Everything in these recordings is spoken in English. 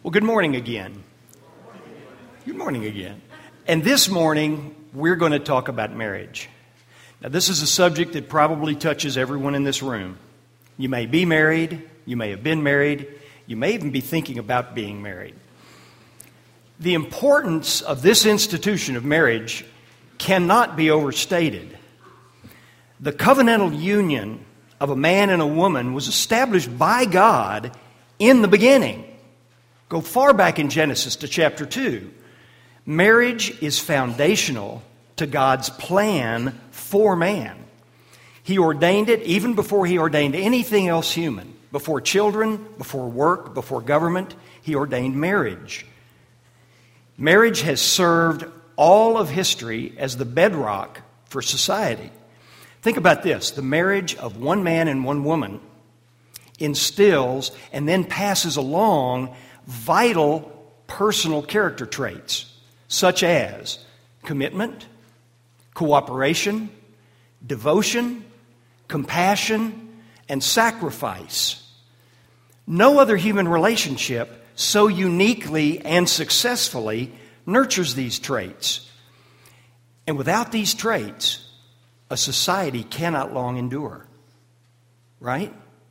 Well, good morning again. Good morning again. And this morning, we're going to talk about marriage. Now, this is a subject that probably touches everyone in this room. You may be married, you may have been married, you may even be thinking about being married. The importance of this institution of marriage cannot be overstated. The covenantal union of a man and a woman was established by God in the beginning. Go far back in Genesis to chapter 2. Marriage is foundational to God's plan for man. He ordained it even before He ordained anything else human. Before children, before work, before government, He ordained marriage. Marriage has served all of history as the bedrock for society. Think about this. The marriage of one man and one woman instills and then passes along vital personal character traits such as commitment, cooperation, devotion, compassion, and sacrifice. No other human relationship so uniquely and successfully nurtures these traits. And without these traits, a society cannot long endure. Right?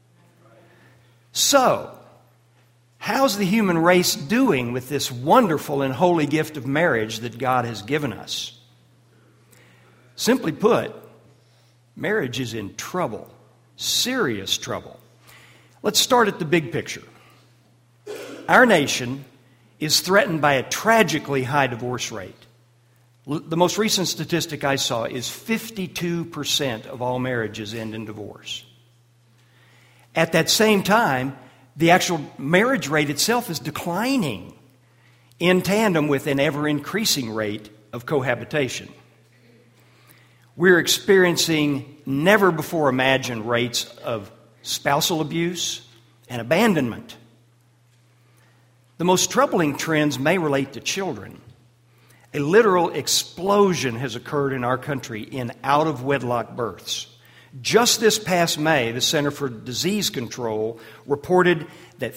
So, how's the human race doing with this wonderful and holy gift of marriage that God has given us? Simply put, marriage is in trouble, serious trouble. Let's start at the big picture. Our nation is threatened by a tragically high divorce rate. The most recent statistic I saw is 52% of all marriages end in divorce. At that same time, the actual marriage rate itself is declining in tandem with an ever-increasing rate of cohabitation. We're experiencing never-before-imagined rates of spousal abuse and abandonment. The most troubling trends may relate to children. A literal explosion has occurred in our country in out-of-wedlock births. Just this past May, the Center for Disease Control reported that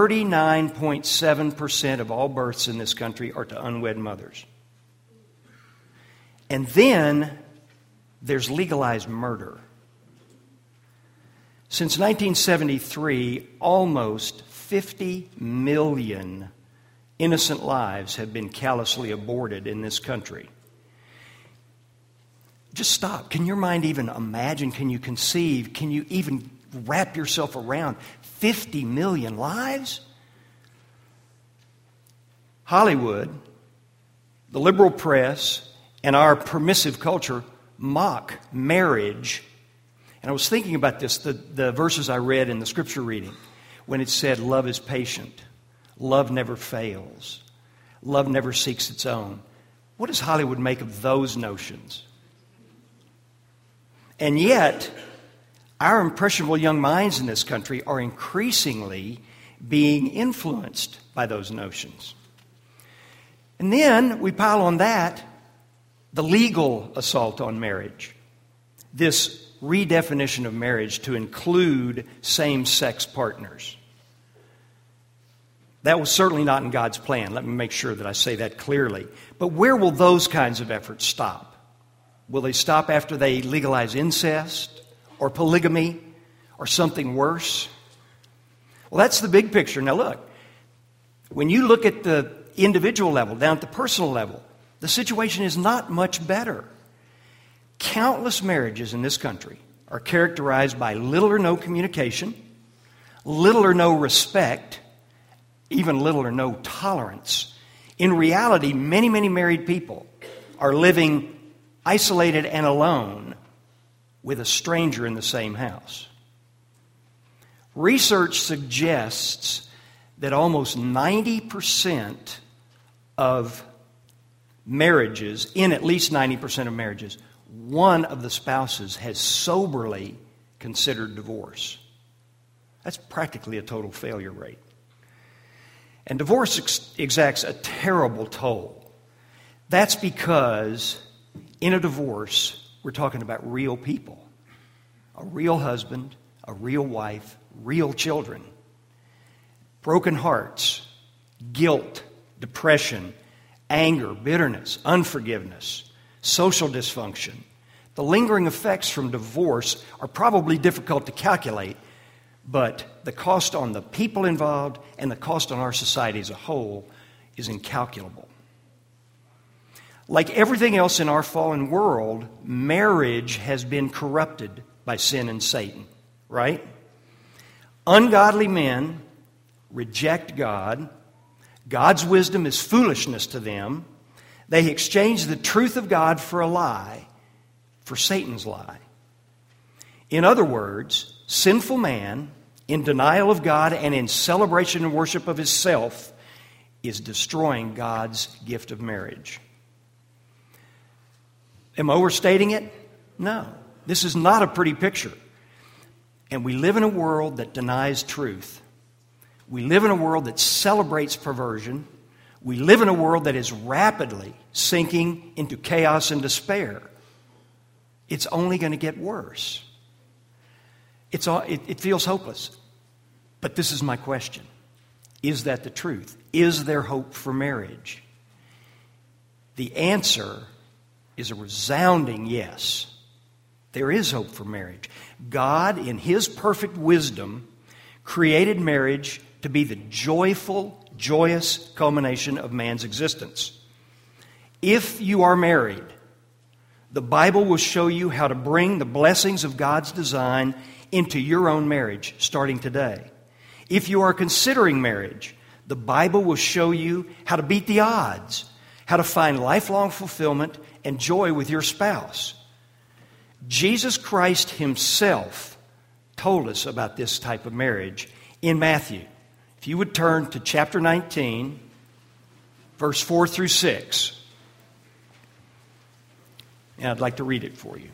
39.7% of all births in this country are to unwed mothers. And then there's legalized murder. Since 1973, almost 50 million innocent lives have been callously aborted in this country. Just stop. Can your mind even imagine? Can you conceive? Can you even wrap yourself around 50 million lives? Hollywood, the liberal press, and our permissive culture mock marriage. And I was thinking about this, the verses I read in the scripture reading, when it said, love is patient, love never fails, love never seeks its own. What does Hollywood make of those notions? And yet, our impressionable young minds in this country are increasingly being influenced by those notions. And then we pile on that the legal assault on marriage, this redefinition of marriage to include same-sex partners. That was certainly not in God's plan. Let me make sure that I say that clearly. But where will those kinds of efforts stop? Will they stop after they legalize incest or polygamy or something worse? Well, that's the big picture. Now look, when you look at the individual level, down at the personal level, the situation is not much better. Countless marriages in this country are characterized by little or no communication, little or no respect, even little or no tolerance. In reality, many, many married people are living isolated and alone with a stranger in the same house. Research suggests that almost 90% of marriages, in at least 90% of marriages, one of the spouses has soberly considered divorce. That's practically a total failure rate. And divorce exacts a terrible toll. That's because in a divorce, we're talking about real people. A real husband, a real wife, real children. Broken hearts guilt, depression, anger, bitterness, unforgiveness, social dysfunction. The lingering effects from divorce are probably difficult to calculate, but the cost on the people involved and the cost on our society as a whole is incalculable. Like everything else in our fallen world, marriage has been corrupted by sin and Satan, right? Ungodly men reject God. God's wisdom is foolishness to them. They exchange the truth of God for a lie, for Satan's lie. In other words, sinful man, in denial of God and in celebration and worship of himself, is destroying God's gift of marriage. Am I overstating it? No. This is not a pretty picture. And we live in a world that denies truth. We live in a world that celebrates perversion. We live in a world that is rapidly sinking into chaos and despair. It's only going to get worse. It feels hopeless. But this is my question. Is that the truth? Is there hope for marriage? The answer is a resounding yes. There is hope for marriage. God, in His perfect wisdom, created marriage to be the joyful, joyous culmination of man's existence. If you are married, the Bible will show you how to bring the blessings of God's design into your own marriage starting today. If you are considering marriage, the Bible will show you how to beat the odds, how to find lifelong fulfillment and joy with your spouse. Jesus Christ Himself told us about this type of marriage in Matthew. If you would turn to chapter 19, verse 4 through 6. And I'd like to read it for you.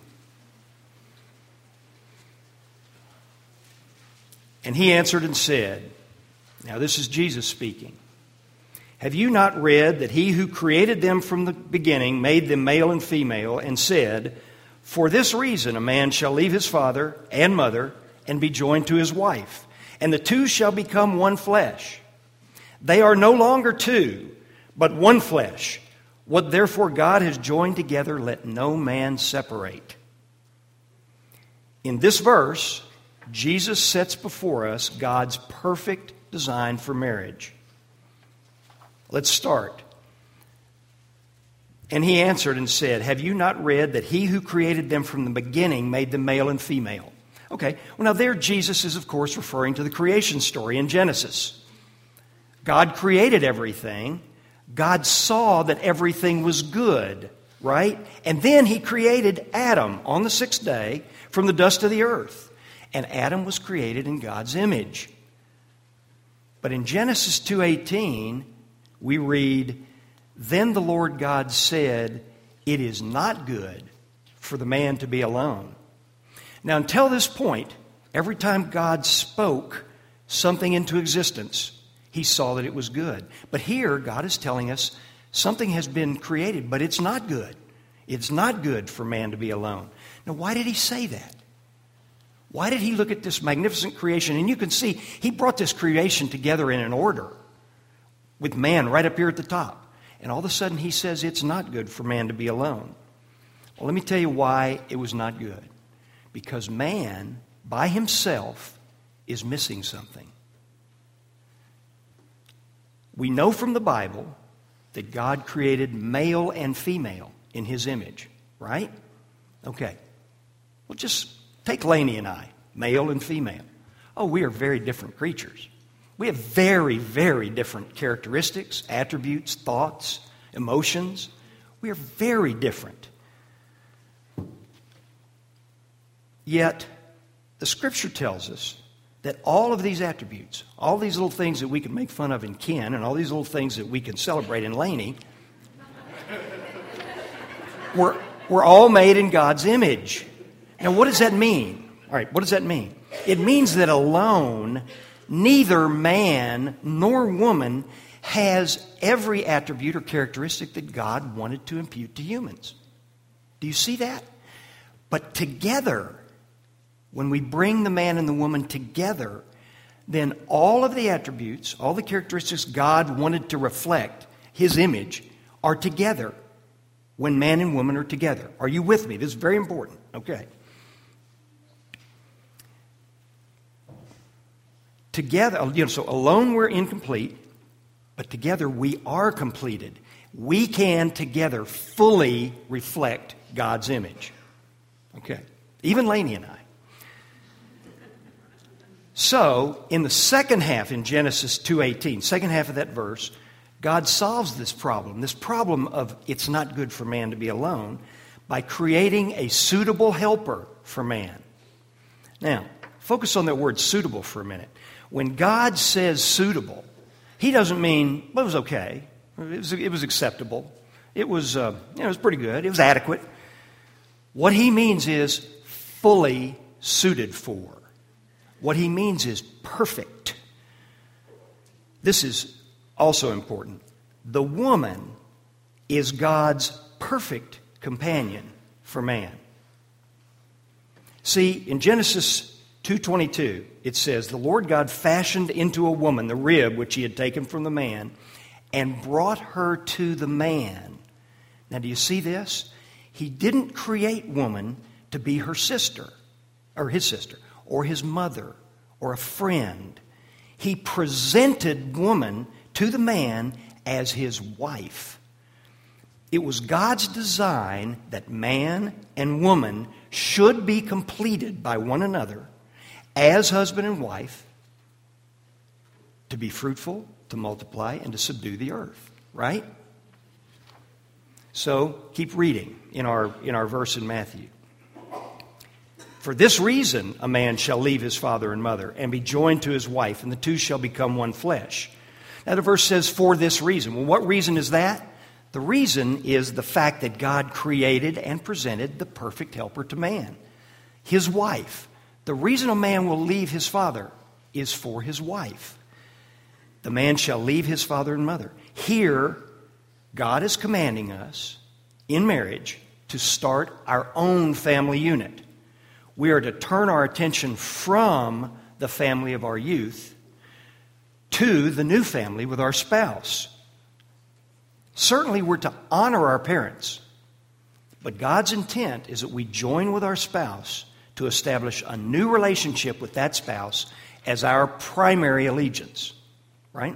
And He answered and said, now this is Jesus speaking, have you not read that He who created them from the beginning made them male and female, and said, for this reason a man shall leave his father and mother and be joined to his wife, and the two shall become one flesh. They are no longer two, but one flesh. What therefore God has joined together, let no man separate. In this verse, Jesus sets before us God's perfect design for marriage. Let's start. And He answered and said, have you not read that He who created them from the beginning made them male and female? Okay, well now there Jesus is of course referring to the creation story in Genesis. God created everything. God saw that everything was good, right? And then He created Adam on the sixth day from the dust of the earth. And Adam was created in God's image. But in Genesis 2:18, we read, then the Lord God said, it is not good for the man to be alone. Now, until this point, every time God spoke something into existence, He saw that it was good. But here, God is telling us something has been created, but it's not good. It's not good for man to be alone. Now, why did He say that? Why did He look at this magnificent creation? And you can see He brought this creation together in an order with man right up here at the top. And all of a sudden He says it's not good for man to be alone. Well, let me tell you why it was not good. Because man, by himself, is missing something. We know from the Bible that God created male and female in His image, right? Okay. Well, just take Laney and I, male and female. Oh, we are very different creatures. We have very, very different characteristics, attributes, thoughts, emotions. We are very different. Yet, the Scripture tells us that all of these attributes, all these little things that we can make fun of in Ken, and all these little things that we can celebrate in Laney, were all made in God's image. Now, what does that mean? All right, what does that mean? It means that alone, neither man nor woman has every attribute or characteristic that God wanted to impute to humans. Do you see that? But together, when we bring the man and the woman together, then all of the attributes, all the characteristics God wanted to reflect His image are together when man and woman are together. Are you with me? This is very important. Okay. Together, so alone we're incomplete, but together we are completed. We can together fully reflect God's image. Okay. Even Laney and I. So, in the second half in Genesis 2:18, second half of that verse, God solves this problem of it's not good for man to be alone, by creating a suitable helper for man. Now, focus on that word suitable for a minute. When God says suitable, He doesn't mean, well, it was okay. It was acceptable. It was, it was pretty good. It was adequate. What He means is fully suited for. What He means is perfect. This is also important. The woman is God's perfect companion for man. See, in Genesis 2:22, it says, the Lord God fashioned into a woman the rib which He had taken from the man and brought her to the man. Now, do you see this? He didn't create woman to be her sister, or his sister, or his mother, or a friend. He presented woman to the man as his wife. It was God's design that man and woman should be completed by one another as husband and wife, to be fruitful, to multiply, and to subdue the earth. Right? So, keep reading in our verse in Matthew. For this reason, a man shall leave his father and mother and be joined to his wife, and the two shall become one flesh. Now, the verse says, for this reason. Well, what reason is that? The reason is the fact that God created and presented the perfect helper to man, his wife. The reason a man will leave his father is for his wife. The man shall leave his father and mother. Here, God is commanding us in marriage to start our own family unit. We are to turn our attention from the family of our youth to the new family with our spouse. Certainly, we're to honor our parents, but God's intent is that we join with our spouse to establish a new relationship with that spouse as our primary allegiance, right?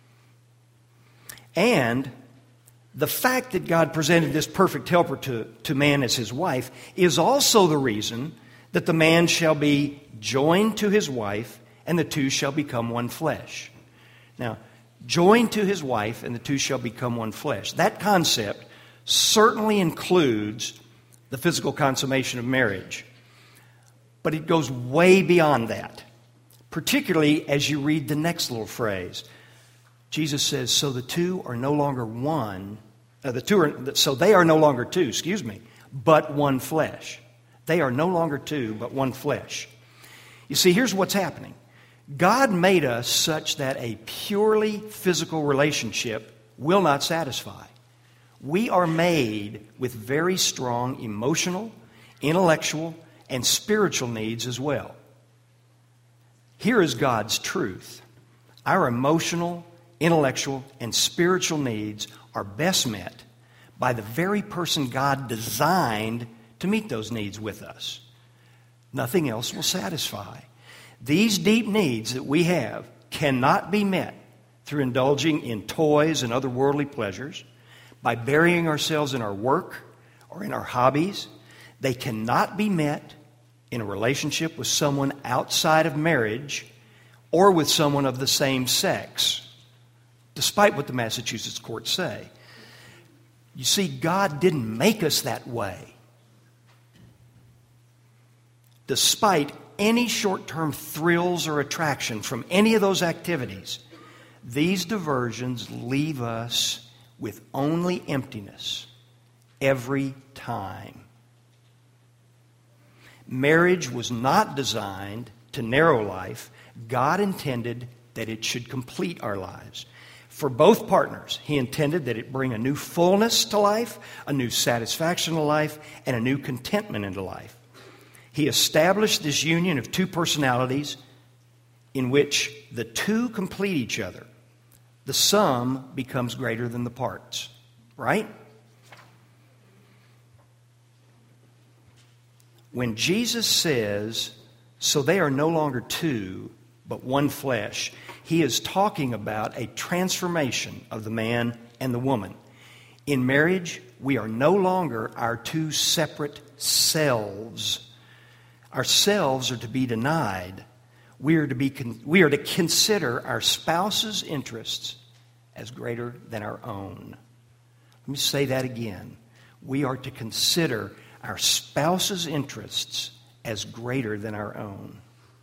And the fact that God presented this perfect helper to man as his wife is also the reason that the man shall be joined to his wife and the two shall become one flesh. Now, joined to his wife and the two shall become one flesh. That concept certainly includes the physical consummation of marriage, but it goes way beyond that, particularly as you read the next little phrase. Jesus says, so the two are no longer one, so they are no longer two, but one flesh. They are no longer two, but one flesh. You see, here's what's happening. God made us such that a purely physical relationship will not satisfy. We are made with very strong emotional, intellectual, and spiritual needs as well. Here is God's truth. Our emotional, intellectual, and spiritual needs are best met by the very person God designed to meet those needs with us. Nothing else will satisfy. These deep needs that we have cannot be met through indulging in toys and other worldly pleasures, by burying ourselves in our work or in our hobbies. They cannot be met in a relationship with someone outside of marriage or with someone of the same sex, despite what the Massachusetts courts say. You see, God didn't make us that way. Despite any short-term thrills or attraction from any of those activities, these diversions leave us with only emptiness every time. Marriage was not designed to narrow life. God intended that it should complete our lives. For both partners, He intended that it bring a new fullness to life, a new satisfaction to life, and a new contentment into life. He established this union of two personalities in which the two complete each other, the sum becomes greater than the parts. Right? When Jesus says, so they are no longer two, but one flesh, he is talking about a transformation of the man and the woman. In marriage, we are no longer our two separate selves. Our selves are to be denied. We are to consider our spouse's interests as greater than our own. Let me say that again. We are to consider our spouse's interests as greater than our own.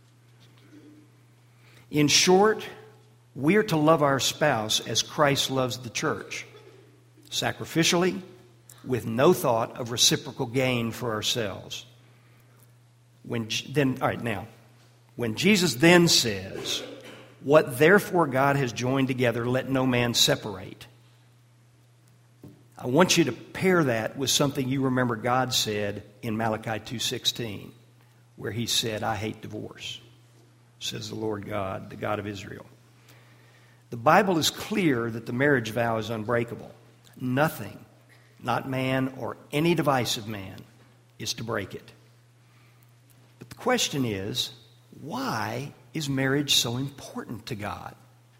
In short, we are to love our spouse as Christ loves the church, sacrificially, with no thought of reciprocal gain for ourselves. When Jesus then says, "What therefore God has joined together, let no man separate," I want you to pair that with something you remember God said in Malachi 2:16, where he said, "I hate divorce, says the Lord God, the God of Israel." The Bible is clear that the marriage vow is unbreakable. Nothing, not man or any device of man, is to break it. But the question is, why is marriage so important to God?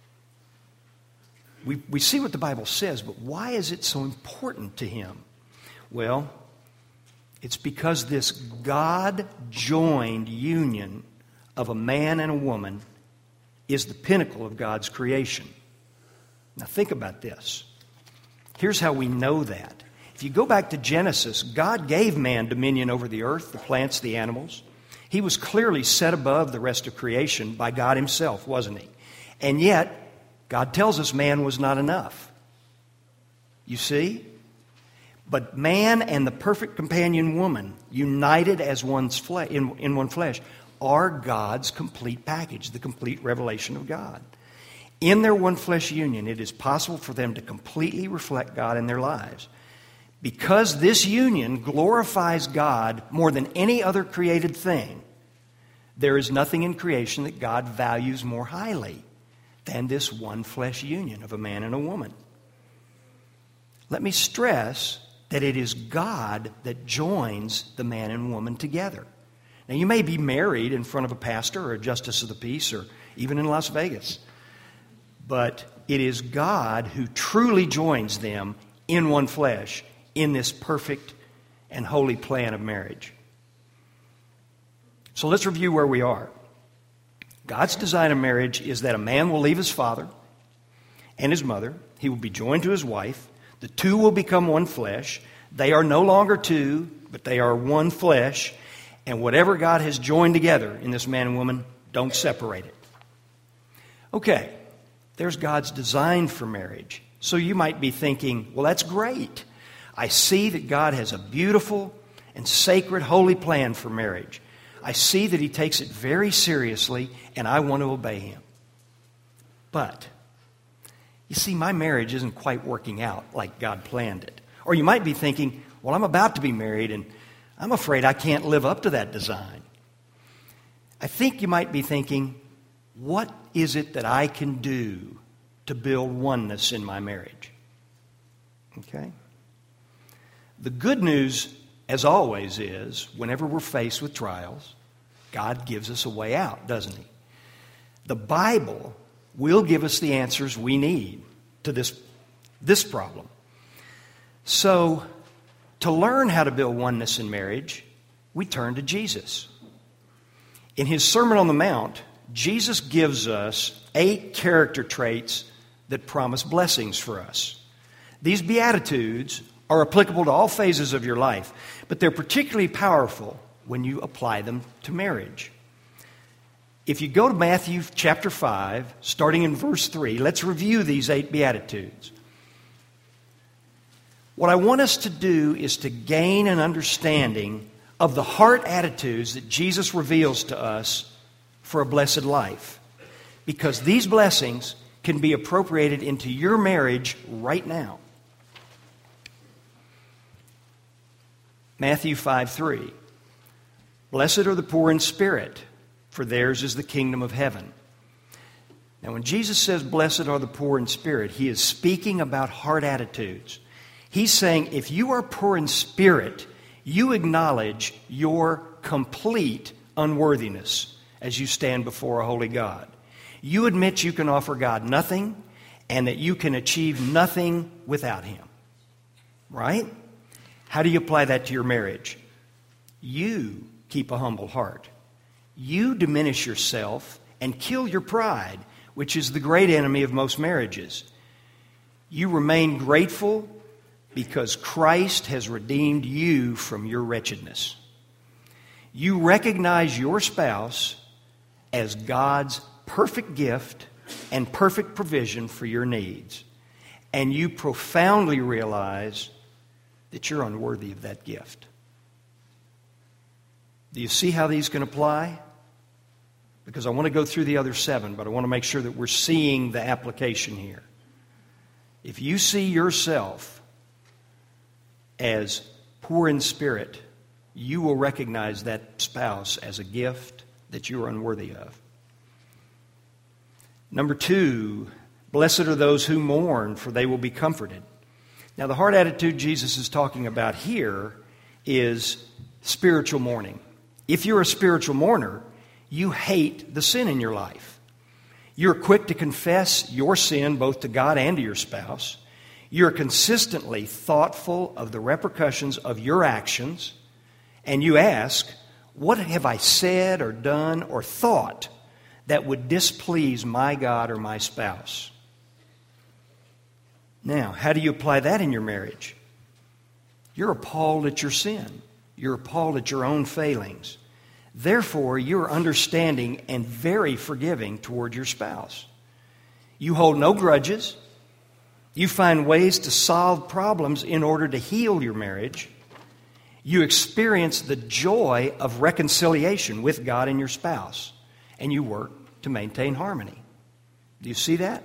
We see what the Bible says, but why is it so important to him? Well, it's because this God-joined union of a man and a woman is the pinnacle of God's creation. Now think about this. Here's how we know that. If you go back to Genesis, God gave man dominion over the earth, the plants, the animals. He was clearly set above the rest of creation by God himself, wasn't he? And yet, God tells us man was not enough. You see? But man and the perfect companion woman, united as in one flesh, are God's complete package, the complete revelation of God. In their one flesh union, it is possible for them to completely reflect God in their lives. Because this union glorifies God more than any other created thing, there is nothing in creation that God values more highly than this one flesh union of a man and a woman. Let me stress that it is God that joins the man and woman together. Now, you may be married in front of a pastor or a justice of the peace or even in Las Vegas, but it is God who truly joins them in one flesh in this perfect and holy plan of marriage. So let's review where we are. God's design of marriage is that a man will leave his father and his mother. He will be joined to his wife. The two will become one flesh. They are no longer two, but they are one flesh. And whatever God has joined together in this man and woman, don't separate it. Okay, there's God's design for marriage. So you might be thinking, well, that's great. I see that God has a beautiful and sacred, holy plan for marriage. I see that he takes it very seriously, and I want to obey him. But, you see, my marriage isn't quite working out like God planned it. Or you might be thinking, well, I'm about to be married, and I'm afraid I can't live up to that design. I think you might be thinking, what is it that I can do to build oneness in my marriage? Okay? The good news, as always, is whenever we're faced with trials, God gives us a way out, doesn't he? The Bible will give us the answers we need to this problem. So, to learn how to build oneness in marriage, we turn to Jesus. In his Sermon on the Mount, Jesus gives us 8 character traits that promise blessings for us. These Beatitudes are applicable to all phases of your life, but they're particularly powerful when you apply them to marriage. If you go to Matthew chapter 5, starting in verse 3, let's review these 8 Beatitudes. What I want us to do is to gain an understanding of the heart attitudes that Jesus reveals to us for a blessed life. Because these blessings can be appropriated into your marriage right now. Matthew 5:3. Blessed are the poor in spirit, for theirs is the kingdom of heaven. Now, when Jesus says, blessed are the poor in spirit, he is speaking about heart attitudes. He's saying, if you are poor in spirit, you acknowledge your complete unworthiness as you stand before a holy God. You admit you can offer God nothing and that you can achieve nothing without Him. Right? How do you apply that to your marriage? You keep a humble heart. You diminish yourself and kill your pride, which is the great enemy of most marriages. You remain grateful because Christ has redeemed you from your wretchedness. You recognize your spouse as God's perfect gift and perfect provision for your needs. And you profoundly realize that you're unworthy of that gift. Do you see how these can apply? Because I want to go through the other 7, but I want to make sure that we're seeing the application here. If you see yourself as poor in spirit, you will recognize that spouse as a gift that you are unworthy of. Number 2, blessed are those who mourn, for they will be comforted. Now, the heart attitude Jesus is talking about here is spiritual mourning. If you're a spiritual mourner, you hate the sin in your life. You're quick to confess your sin both to God and to your spouse. You're consistently thoughtful of the repercussions of your actions. And you ask, what have I said or done or thought that would displease my God or my spouse? Now, how do you apply that in your marriage? You're appalled at your sin. You're appalled at your own failings. Therefore, you're understanding and very forgiving toward your spouse. You hold no grudges. You find ways to solve problems in order to heal your marriage. You experience the joy of reconciliation with God and your spouse. And you work to maintain harmony. Do you see that?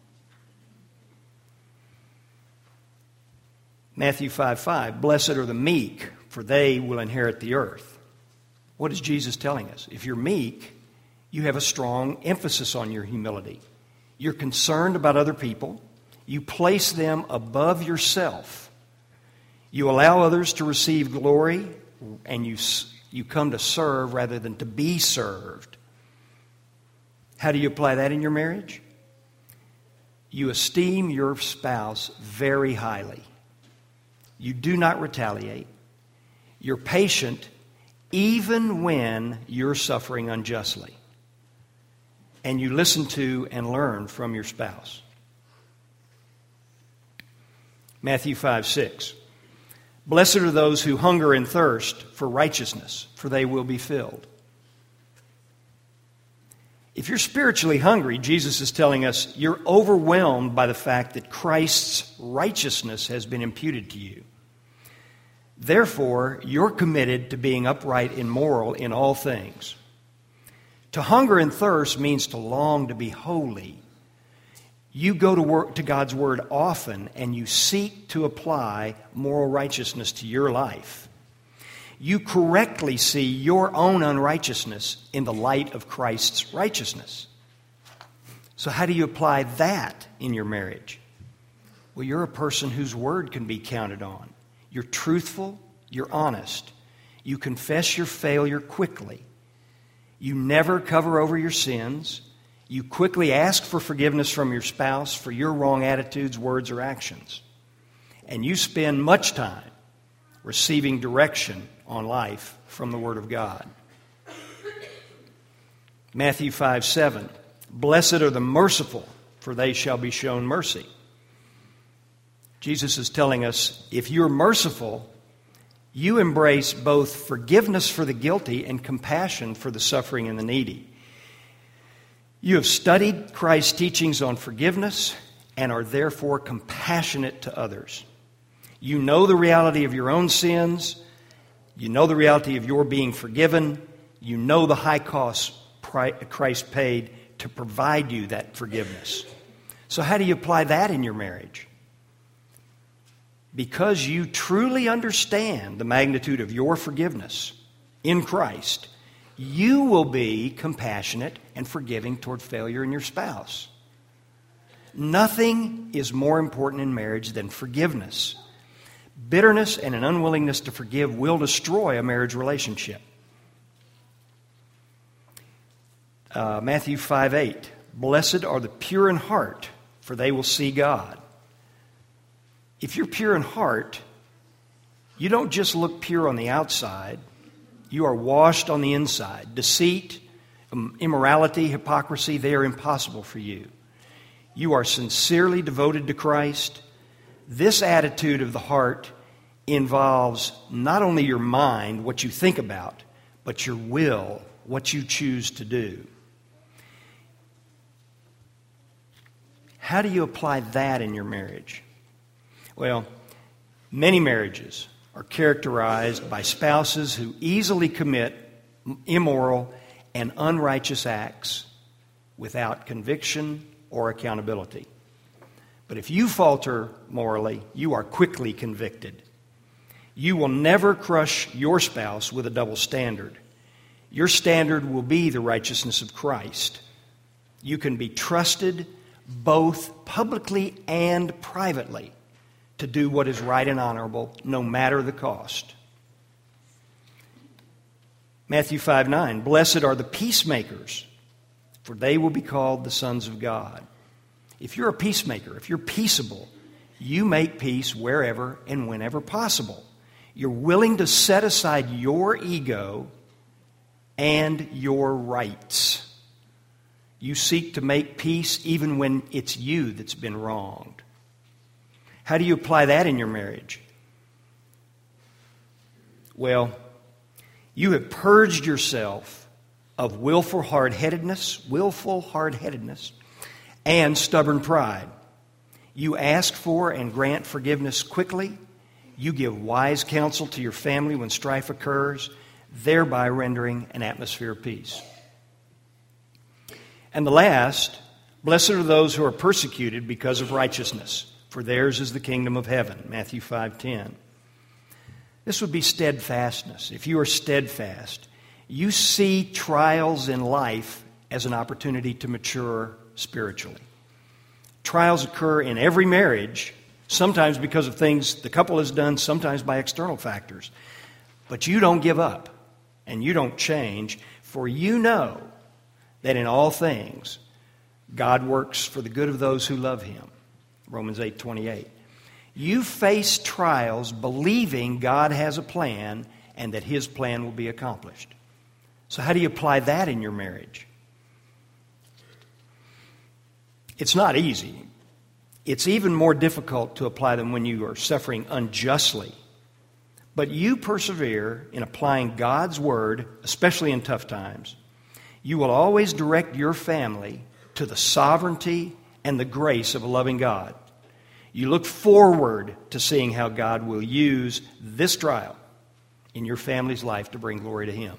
Matthew 5:5, blessed are the meek, for they will inherit the earth. What is Jesus telling us? If you're meek, you have a strong emphasis on your humility. You're concerned about other people. You place them above yourself. You allow others to receive glory, and you come to serve rather than to be served. How do you apply that in your marriage? You esteem your spouse very highly. You do not retaliate. You're patient even when you're suffering unjustly. And you listen to and learn from your spouse. Matthew 5:6. Blessed are those who hunger and thirst for righteousness, for they will be filled. If you're spiritually hungry, Jesus is telling us you're overwhelmed by the fact that Christ's righteousness has been imputed to you. Therefore, you're committed to being upright and moral in all things. To hunger and thirst means to long to be holy. You go to God's Word often, and you seek to apply moral righteousness to your life. You correctly see your own unrighteousness in the light of Christ's righteousness. So how do you apply that in your marriage? Well, you're a person whose word can be counted on. You're truthful, you're honest. You confess your failure quickly. You never cover over your sins. You quickly ask for forgiveness from your spouse for your wrong attitudes, words, or actions. And you spend much time receiving direction on life from the Word of God. Matthew 5:7, blessed are the merciful, for they shall be shown mercy. Jesus is telling us, if you're merciful, you embrace both forgiveness for the guilty and compassion for the suffering and the needy. You have studied Christ's teachings on forgiveness and are therefore compassionate to others. You know the reality of your own sins. You know the reality of your being forgiven. You know the high cost Christ paid to provide you that forgiveness. So how do you apply that in your marriage? Because you truly understand the magnitude of your forgiveness in Christ, you will be compassionate and forgiving toward failure in your spouse. Nothing is more important in marriage than forgiveness. Bitterness and an unwillingness to forgive will destroy a marriage relationship. Matthew 5:8, blessed are the pure in heart, for they will see God. If you're pure in heart, you don't just look pure on the outside. You are washed on the inside. Deceit, immorality, hypocrisy, they are impossible for you. You are sincerely devoted to Christ. This attitude of the heart involves not only your mind, what you think about, but your will, what you choose to do. How do you apply that in your marriage? Well, many marriages are characterized by spouses who easily commit immoral and unrighteous acts without conviction or accountability. But if you falter morally, you are quickly convicted. You will never crush your spouse with a double standard. Your standard will be the righteousness of Christ. You can be trusted both publicly and privately to do what is right and honorable, no matter the cost. Matthew 5:9, blessed are the peacemakers, for they will be called the sons of God. If you're a peacemaker, if you're peaceable, you make peace wherever and whenever possible. You're willing to set aside your ego and your rights. You seek to make peace even when it's you that's been wronged. How do you apply that in your marriage? Well, you have purged yourself of willful hard-headedness and stubborn pride. You ask for and grant forgiveness quickly. You give wise counsel to your family when strife occurs, thereby rendering an atmosphere of peace. And the last, blessed are those who are persecuted because of righteousness, for theirs is the kingdom of heaven. Matthew 5:10. This would be steadfastness. If you are steadfast, you see trials in life as an opportunity to mature spiritually. Trials occur in every marriage, sometimes because of things the couple has done, sometimes by external factors. But you don't give up and you don't change, for you know that in all things God works for the good of those who love Him. Romans 8:28. You face trials believing God has a plan and that His plan will be accomplished. So how do you apply that in your marriage? It's not easy. It's even more difficult to apply them when you are suffering unjustly. But you persevere in applying God's Word, especially in tough times. You will always direct your family to the sovereignty and the grace of a loving God. You look forward to seeing how God will use this trial in your family's life to bring glory to Him.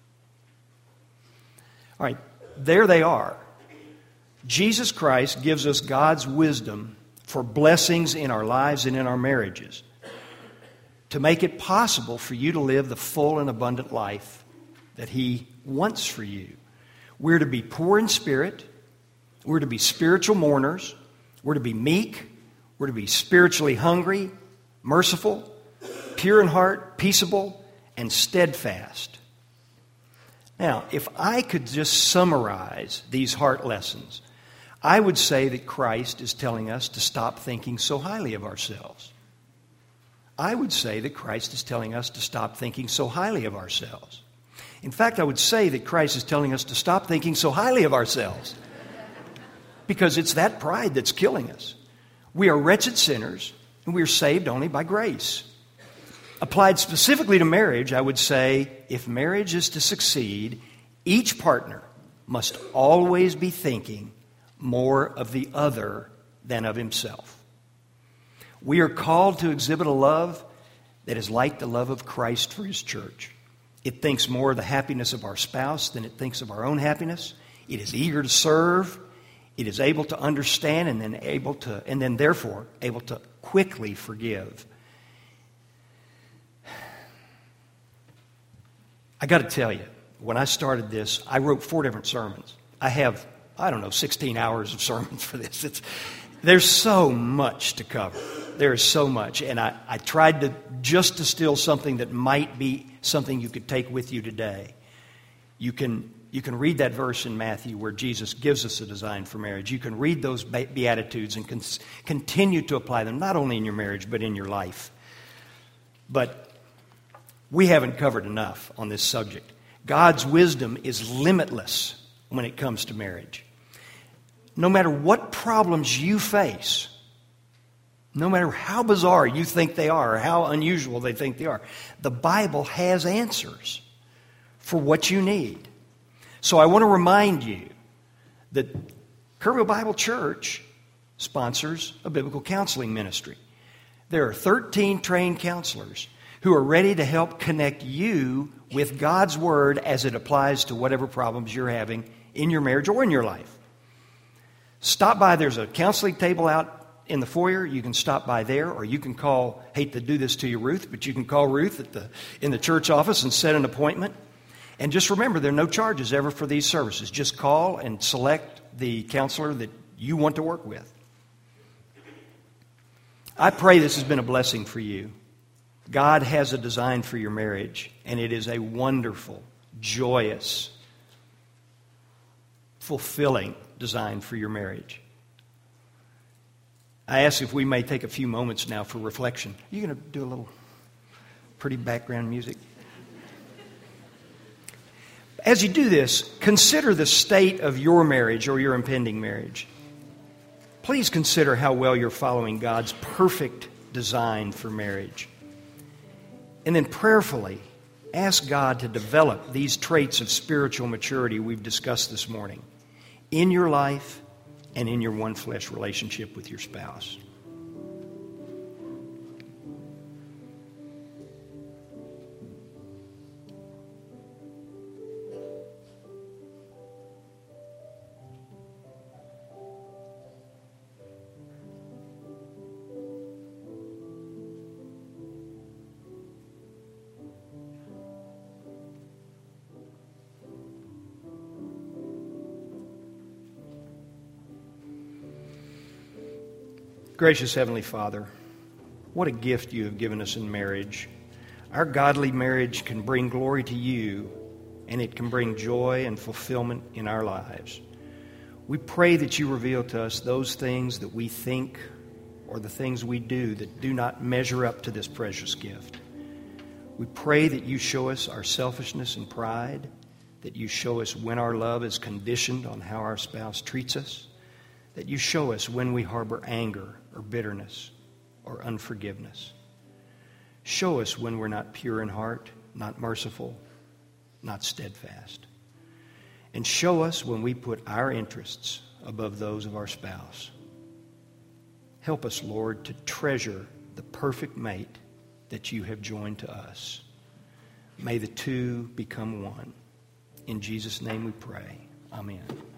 All right, there they are. Jesus Christ gives us God's wisdom for blessings in our lives and in our marriages to make it possible for you to live the full and abundant life that He wants for you. We're to be poor in spirit. We're to be spiritual mourners. We're to be meek. We're to be spiritually hungry, merciful, pure in heart, peaceable, and steadfast. Now, if I could just summarize these heart lessons, I would say that Christ is telling us to stop thinking so highly of ourselves. I would say that Christ is telling us to stop thinking so highly of ourselves. In fact, I would say that Christ is telling us to stop thinking so highly of ourselves, because it's that pride that's killing us. We are wretched sinners, and we are saved only by grace. Applied specifically to marriage, I would say, if marriage is to succeed, each partner must always be thinking more of the other than of himself. We are called to exhibit a love that is like the love of Christ for His church. It thinks more of the happiness of our spouse than it thinks of our own happiness. It is eager to serve. It is able to understand and then therefore able to quickly forgive. I got to tell you, when I started this, I wrote 4 different sermons. I have, 16 hours of sermons for this. There's so much to cover. There is so much. And I tried to just distill something that might be something you could take with you today. You can read that verse in Matthew where Jesus gives us a design for marriage. You can read those Beatitudes and continue to apply them, not only in your marriage, but in your life. But we haven't covered enough on this subject. God's wisdom is limitless when it comes to marriage. No matter what problems you face, no matter how bizarre you think they are or how unusual they think they are, the Bible has answers for what you need. So I want to remind you that Kerrville Bible Church sponsors a biblical counseling ministry. There are 13 trained counselors who are ready to help connect you with God's Word as it applies to whatever problems you're having in your marriage or in your life. Stop by. There's a counseling table out in the foyer. You can stop by there, or you can call, hate to do this to you, Ruth, but you can call Ruth in the church office and set an appointment. And just remember, there are no charges ever for these services. Just call and select the counselor that you want to work with. I pray this has been a blessing for you. God has a design for your marriage, and it is a wonderful, joyous, fulfilling design for your marriage. I ask if we may take a few moments now for reflection. Are you going to do a little pretty background music? As you do this, consider the state of your marriage or your impending marriage. Please consider how well you're following God's perfect design for marriage. And then prayerfully ask God to develop these traits of spiritual maturity we've discussed this morning in your life and in your one flesh relationship with your spouse. Gracious Heavenly Father, what a gift you have given us in marriage. Our godly marriage can bring glory to you, and it can bring joy and fulfillment in our lives. We pray that you reveal to us those things that we think or the things we do that do not measure up to this precious gift. We pray that you show us our selfishness and pride, that you show us when our love is conditioned on how our spouse treats us, that you show us when we harbor anger or bitterness or unforgiveness. Show us when we're not pure in heart, not merciful, not steadfast. And show us when we put our interests above those of our spouse. Help us, Lord, to treasure the perfect mate that you have joined to us. May the two become one. In Jesus' name we pray. Amen.